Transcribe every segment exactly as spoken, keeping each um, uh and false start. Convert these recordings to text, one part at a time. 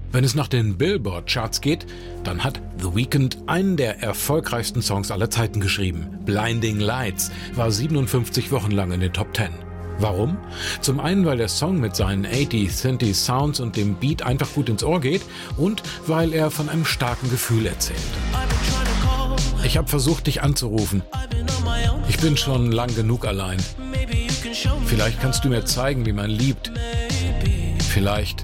Wenn es nach den Billboard-Charts geht, dann hat The Weeknd einen der erfolgreichsten Songs aller Zeiten geschrieben. Blinding Lights war siebenundfünfzig Wochen lang in den Top Ten. Warum? Zum einen, weil der Song mit seinen achtziger, synthie Sounds und dem Beat einfach gut ins Ohr geht und weil er von einem starken Gefühl erzählt. Ich habe versucht, dich anzurufen. Ich bin schon lang genug allein. Vielleicht kannst du mir zeigen, wie man liebt. Vielleicht.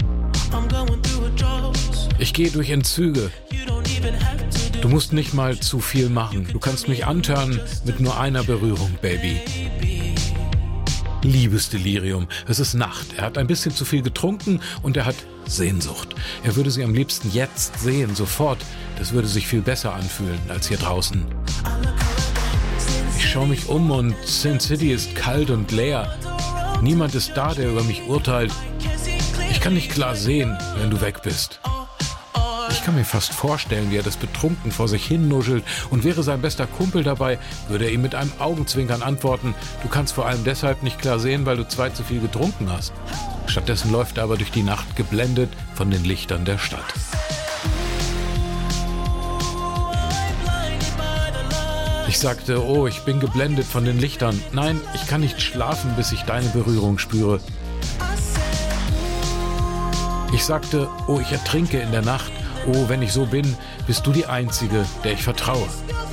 Ich gehe durch Entzüge. Du musst nicht mal zu viel machen. Du kannst mich anturnen mit nur einer Berührung, Baby. Liebesdelirium. Es ist Nacht. Er hat ein bisschen zu viel getrunken und er hat Sehnsucht. Er würde sie am liebsten jetzt sehen, sofort. Das würde sich viel besser anfühlen als hier draußen. Ich schaue mich um und Sin City ist kalt und leer. Niemand ist da, der über mich urteilt. Ich kann nicht klar sehen, wenn du weg bist. Ich kann mir fast vorstellen, wie er das betrunken vor sich hin nuschelt, und wäre sein bester Kumpel dabei, würde er ihm mit einem Augenzwinkern antworten: Du kannst vor allem deshalb nicht klar sehen, weil du zwei zu viel getrunken hast. Stattdessen läuft er aber durch die Nacht geblendet von den Lichtern der Stadt. Ich sagte: Oh, ich bin geblendet von den Lichtern. Nein, ich kann nicht schlafen, bis ich deine Berührung spüre. Ich sagte: Oh, ich ertrinke in der Nacht. Oh, wenn ich so bin, bist du die Einzige, der ich vertraue.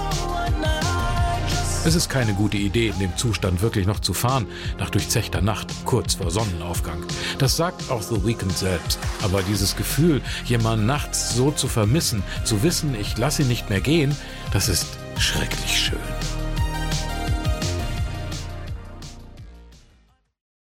Es ist keine gute Idee, in dem Zustand wirklich noch zu fahren, nach durchzechter Nacht, kurz vor Sonnenaufgang. Das sagt auch The Weeknd selbst. Aber dieses Gefühl, jemanden nachts so zu vermissen, zu wissen, ich lasse ihn nicht mehr gehen, das ist schrecklich schön.